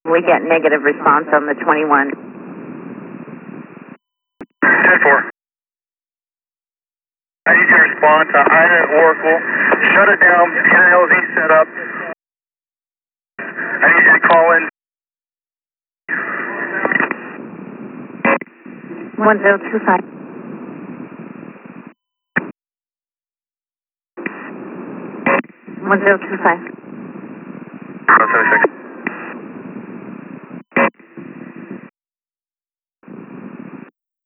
We get negative response on the 21. 10-4. I need you to respond to Ida and Oracle. Shut it down. Get an LZ set up. I need you to call in. 1025. 1025. 176.